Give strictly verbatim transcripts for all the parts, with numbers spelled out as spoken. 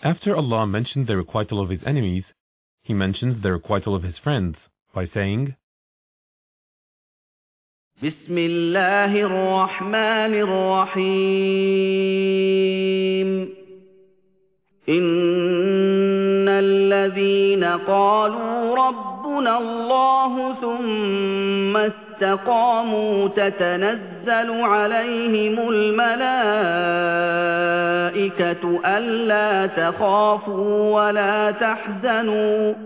After Allah mentioned the requital of His enemies, He mentions the requital of His friends by saying, بسم الله الرحمن الرحيم إن الذين قالوا ربنا الله ثم استقاموا تتنزل عليهم الملائكة ألا تخافوا ولا تحزنوا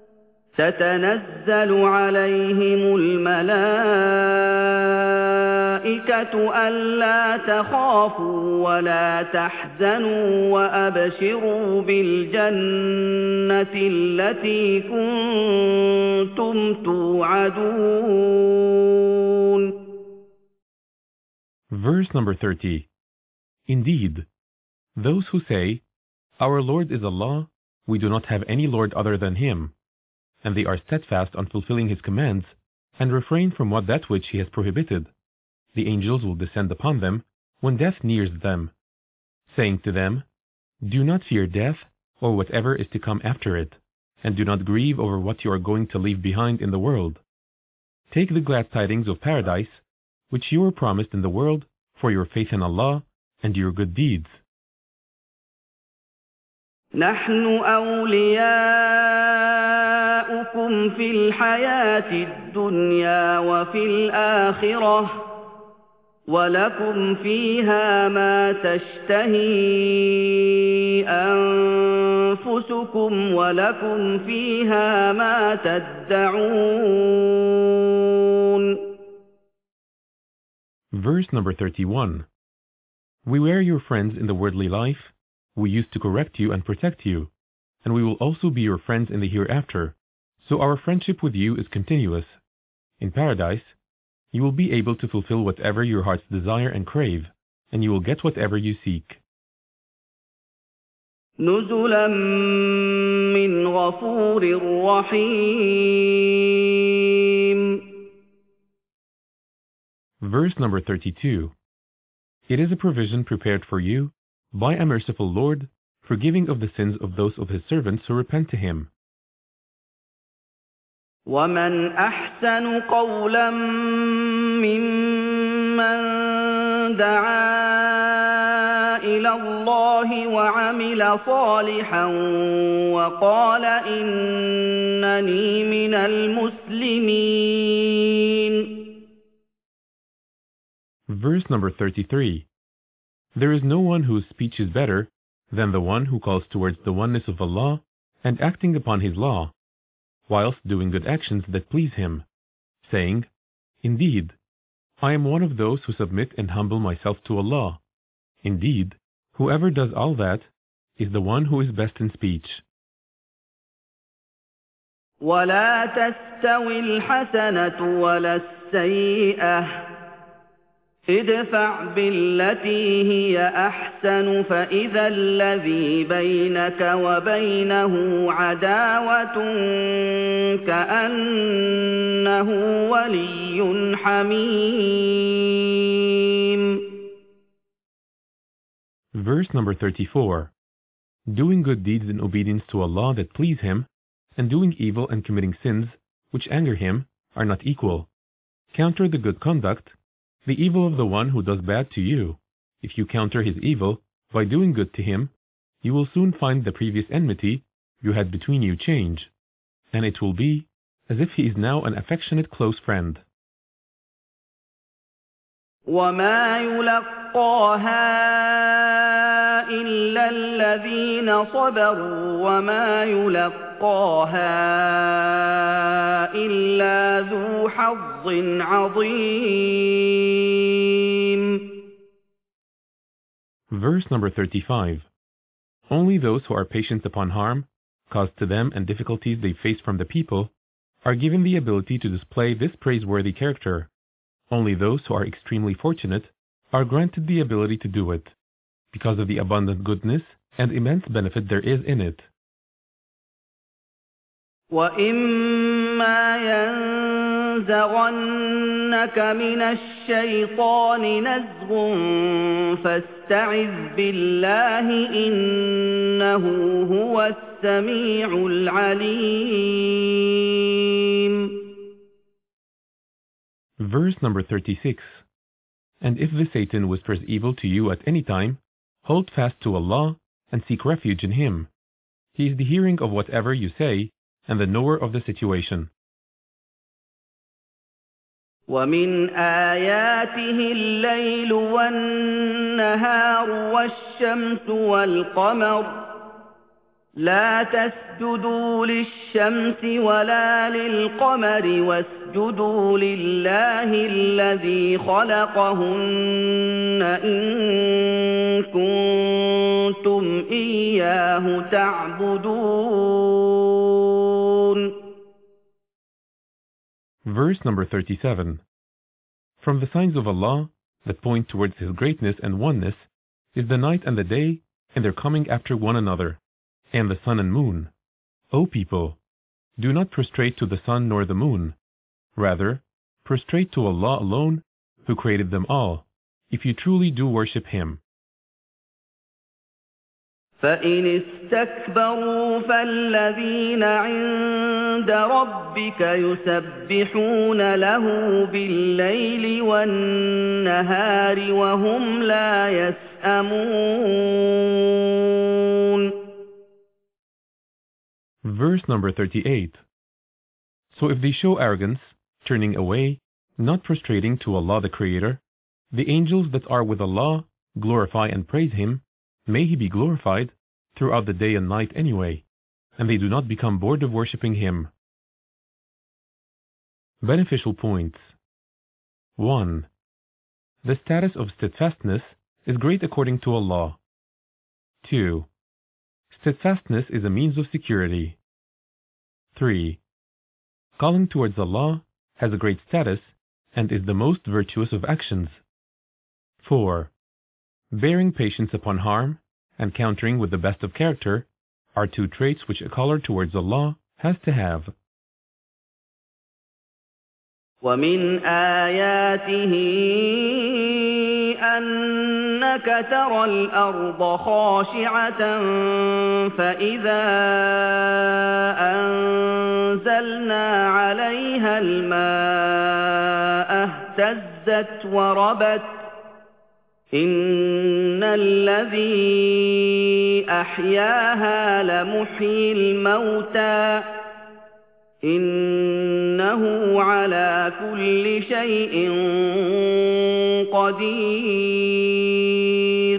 تتنزل عليهم الملائكة ألا تخافوا ولا تحزنوا وأبشروا بالجنة التي كنتم توعدون. Verse number thirty. Indeed, those who say, Our Lord is Allah, we do not have any Lord other than Him, and they are steadfast on fulfilling His commands, and refrain from what that which He has prohibited, the angels will descend upon them when death nears them, saying to them, Do not fear death or whatever is to come after it, and do not grieve over what you are going to leave behind in the world. Take the glad tidings of paradise, which you were promised in the world for your faith in Allah and your good deeds. نحن أولياؤكم في الحياة الدنيا وفي الآخرة ولكم فيها ما تشتهي أنفسكم ولكم فيها ما تدعون. Verse number thirty-one. We were your friends in the worldly life. We used to correct you and protect you, and we will also be your friends in the hereafter, so our friendship with you is continuous. In paradise, you will be able to fulfill whatever your hearts desire and crave, and you will get whatever you seek. نزلا من غفور رحيم. Verse number thirty-two. It is a provision prepared for you by a merciful Lord, forgiving of the sins of those of His servants who repent to Him. وَمَنْ أَحْسَنُ قَوْلًا مِّمَّنْ دَعَا إِلَى اللَّهِ وَعَمِلَ صَالِحًا وَقَالَ إِنَّنِي مِنَ الْمُسْلِمِينَ. Verse number thirty-three. There is no one whose speech is better than the one who calls towards the oneness of Allah and acting upon His law, whilst doing good actions that please Him, saying, Indeed, I am one of those who submit and humble myself to Allah. Indeed, whoever does all that is the one who is best in speech. وَلَا تَسْتَوِي الْحَسَنَةُ وَلَا السَّيِّئَةُ ادفع بالتي هي أحسن فإذا الذي بينك وبينه عداوة كأنه ولي حميم. Verse number thirty-four. Doing good deeds in obedience to Allah that please Him, and doing evil and committing sins which anger Him are not equal. Counter the good conduct the evil of the one who does bad to you. If you counter his evil by doing good to him, you will soon find the previous enmity you had between you change, and it will be as if he is now an affectionate close friend. وَمَا يُلَقَّاهَا إِلَّا الَّذِينَ صَبَرُوا وَمَا يُلَقَّاهَا إِلَّا ذُو حَظٍّ عَظِيمٍ. Verse number thirty-five. Only those who are patient upon harm caused to them and difficulties they face from the people are given the ability to display this praiseworthy character. Only those who are extremely fortunate are granted the ability to do it, because of the abundant goodness and immense benefit there is in it. وَإِمَّا ينزغنك من الشيطان نزغ فاستعذ بالله إنه هو السميع العليم. Verse number thirty-six. And if the Satan whispers evil to you at any time, hold fast to Allah and seek refuge in Him. He is the hearing of whatever you say and the knower of the situation. وَمِنْ آيَاتِهِ اللَّيْلُ وَالنَّهَارُ وَالشَّمْسُ وَالْقَمَرُ لَا تَسْجُدُوا لِلشَّمْسِ وَلَا لِلْقَمَرِ وَاسْجُدُوا لِلَّهِ الَّذِي خَلَقَهُنَّ إِن كُنتُمْ إِيَّاهُ تَعْبُدُونَ. Verse number thirty-seven. From the signs of Allah that point towards His greatness and oneness is the night and the day and their coming after one another, and the sun and moon. O people, do not prostrate to the sun nor the moon. Rather, prostrate to Allah alone, who created them all, if you truly do worship Him. فَإِنِ اسْتَكْبَرُوا فَالَّذِينَ عِندَ رَبِّكَ يُسَبِّحُونَ لَهُ بِاللَّيْلِ وَالنَّهَارِ وَهُمْ لَا يَسْأَمُونَ. Verse number thirty-eight. So if they show arrogance, turning away, not prostrating to Allah the Creator, the angels that are with Allah glorify and praise Him, may He be glorified, throughout the day and night anyway, and they do not become bored of worshipping Him. Beneficial points. one. The status of steadfastness is great according to Allah. two. Steadfastness is a means of security. three. Calling towards Allah has a great status and is the most virtuous of actions. four. Bearing patience upon harm and countering with the best of character are two traits which a caller towards Allah has to have. وَمِنْ آيَاتِهِ أَنَّكَ تَرَى الْأَرْضَ خَاشِعَةً فَإِذَا أَنزَلْنَا عَلَيْهَا الْمَاءَ اهْتَزَّتْ وَرَبَتْ إِنَّ الَّذِي أَحْيَاهَا لَمُحْيِي الْمَوْتَى إِنَّهُ عَلَى كُلِّ شَيْءٍ قَدِيرٌ.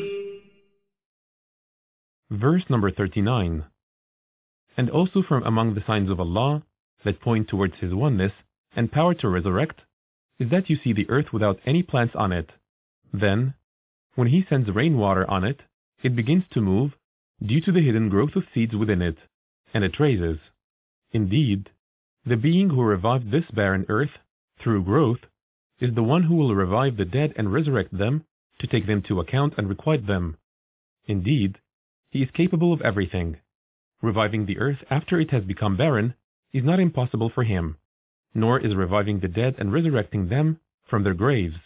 Verse number thirty-nine. And also from among the signs of Allah that point towards His oneness and power to resurrect is that you see the earth without any plants on it. Then, when He sends rainwater on it, it begins to move due to the hidden growth of seeds within it, and it raises. Indeed, the being who revived this barren earth through growth is the one who will revive the dead and resurrect them to take them to account and requite them. Indeed, He is capable of everything. Reviving the earth after it has become barren is not impossible for Him, nor is reviving the dead and resurrecting them from their graves.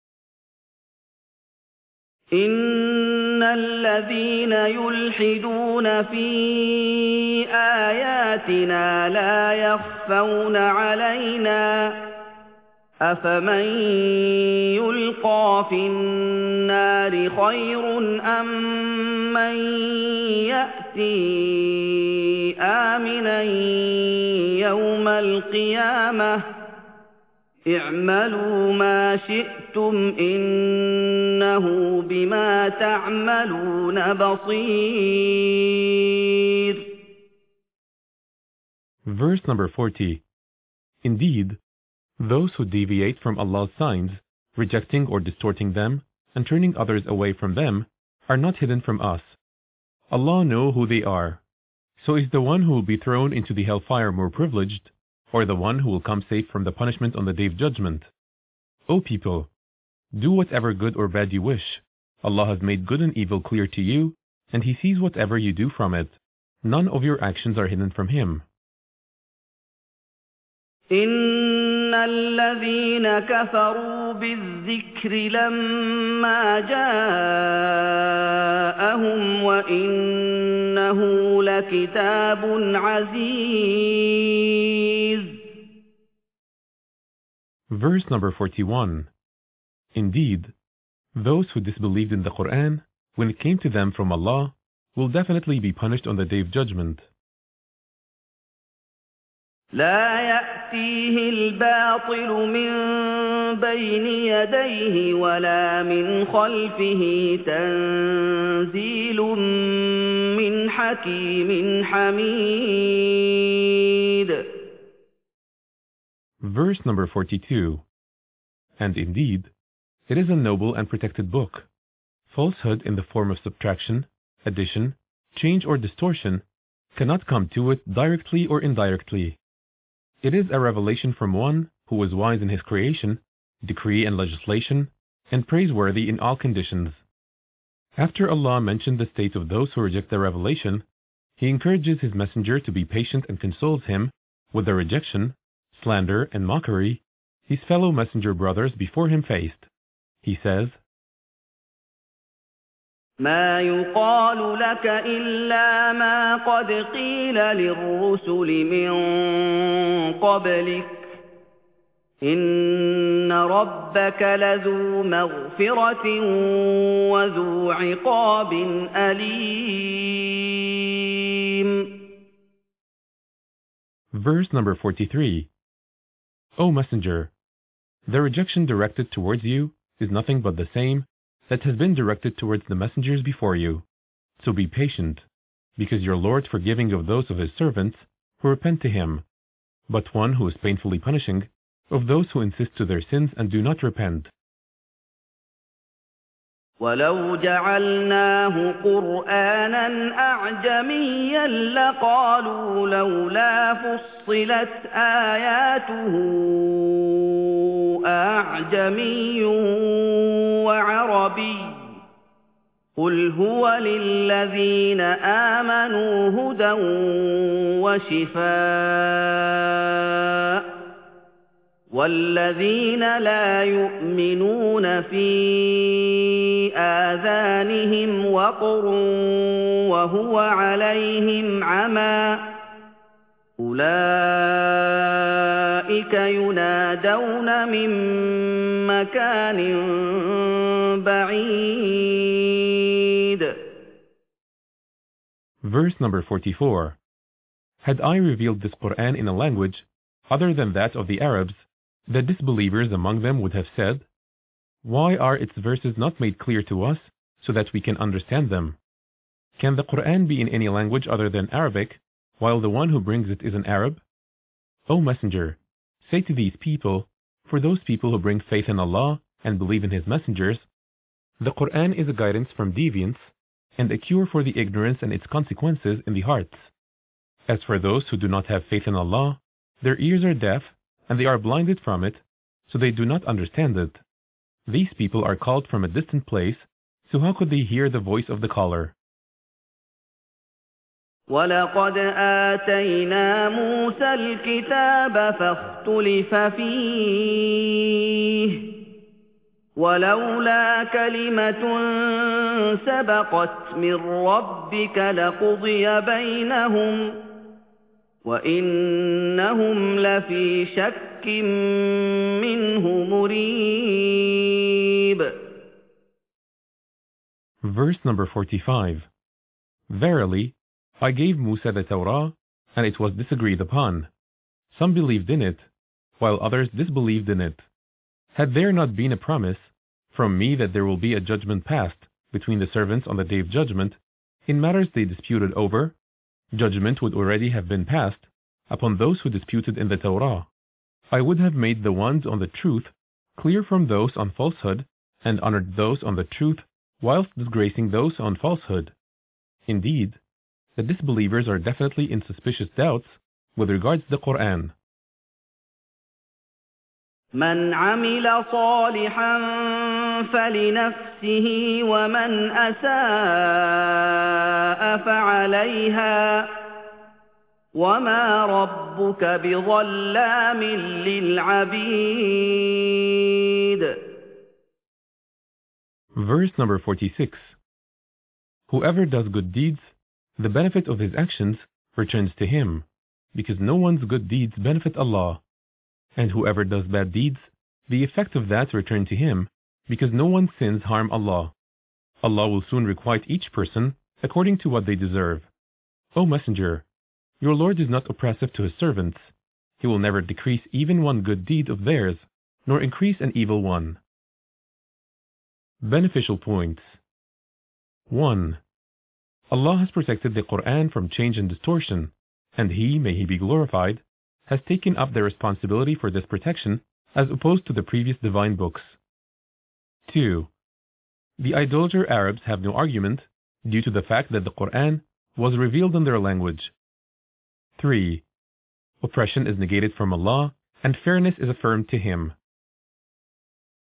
إِنَّ الَّذِينَ يُلْحِدُونَ فِي آيَاتِنَا لَا يَخْفَوْنَ عَلَيْنَا أَفَمَن يُلْقَىٰ فِي النَّارِ خَيْرٌ أَم مَّن يَأْتِي آمِنًا يَوْمَ الْقِيَامَةِ اعْمَلُوا مَا شِئْتُمْ إِنَّهُ بِمَا تَعْمَلُونَ بَصِيرٌ. Verse number forty. Indeed, those who deviate from Allah's signs, rejecting or distorting them, and turning others away from them, are not hidden from us. Allah knows who they are. So is the one who will be thrown into the hellfire more privileged, or the one who will come safe from the punishment on the Day of Judgment? O people, do whatever good or bad you wish. Allah has made good and evil clear to you, and He sees whatever you do from it. None of your actions are hidden from Him. إِنَّ الذين كفروا بالذكر لما جاءهم وإنه لكتاب عزيز. Verse number forty-one. Indeed, those who disbelieved in the Quran, when it came to them from Allah, will definitely be punished on the Day of Judgment. لا يأتيه الباطل من بين يديه ولا من خلفه تنزيل من حكيم حميد. Verse number forty-two. And indeed, it is a noble and protected book. Falsehood in the form of subtraction, addition, change or distortion cannot come to it directly or indirectly. It is a revelation from one who was wise in his creation, decree and legislation, and praiseworthy in all conditions. After Allah mentioned the state of those who reject the revelation, He encourages His messenger to be patient and consoles him with the rejection, slander, and mockery his fellow messenger brothers before him faced. He says, ما يقال لك إلا ما قد قيل للرسل من قبلك إن ربك لذو مغفرة وذو عقاب أليم. Verse number forty-three. O Messenger, the rejection directed towards you is nothing but the same that has been directed towards the messengers before you. So be patient, because your Lord forgiving of those of His servants who repent to Him, but one who is painfully punishing of those who insist to their sins and do not repent. ولو جعلناه قرآنا أعجميا لقالوا لولا فصلت آياته أعجمي وعربي قل هو للذين آمنوا هدى وشفاء والذين لا يؤمنون في آذانهم وقر وهو عليهم عمى أولئك ينادون من مكان بعيد. Verse number forty-four. Had I revealed this Quran in a language other than that of the Arabs, the disbelievers among them would have said, why are its verses not made clear to us so that we can understand them? Can the Quran be in any language other than Arabic, while the one who brings it is an Arab? O Messenger, say to these people, for those people who bring faith in Allah and believe in His messengers, the Quran is a guidance from deviance and a cure for the ignorance and its consequences in the hearts. As for those who do not have faith in Allah, their ears are deaf and they are blinded from it, so they do not understand it. These people are called from a distant place, so how could they hear the voice of the caller? وَلَقَدْ آتَيْنَا مُوسَى الْكِتَابَ فَاخْتُلِفَ فِيهِ وَلَوْلَا كَلِمَةٌ سَبَقَتْ مِنْ رَبِّكَ لَقُضِيَ بَيْنَهُمْ وَإِنَّهُمْ لَفِي شَكٍّ مِّنْهُ مُرِيبٍ. Verse number forty-five. Verily, I gave Musa the Torah, and it was disagreed upon. Some believed in it, while others disbelieved in it. Had there not been a promise from me that there will be a judgment passed between the servants on the Day of Judgment in matters they disputed over, judgment would already have been passed upon those who disputed in the Torah. I would have made the ones on the truth clear from those on falsehood, and honored those on the truth, whilst disgracing those on falsehood. Indeed, the disbelievers are definitely in suspicious doubts with regards to the Quran. من عمل صالحا فلنفسه ومن أساء فعليها وَمَا رَبُّكَ بِظَلَّامٍ لِّلْعَبِيدِ. Verse number forty-six. Whoever does good deeds, the benefit of his actions returns to him, because no one's good deeds benefit Allah. And whoever does bad deeds, the effect of that return to him, because no one's sins harm Allah. Allah will soon requite each person according to what they deserve. O Messenger, your Lord is not oppressive to his servants. He will never decrease even one good deed of theirs, nor increase an evil one. Beneficial points. one. Allah has protected the Quran from change and distortion, and He, may He be glorified, has taken up the responsibility for this protection as opposed to the previous divine books. two. The idolater Arabs have no argument due to the fact that the Quran was revealed in their language. three. Oppression is negated from Allah and fairness is affirmed to Him.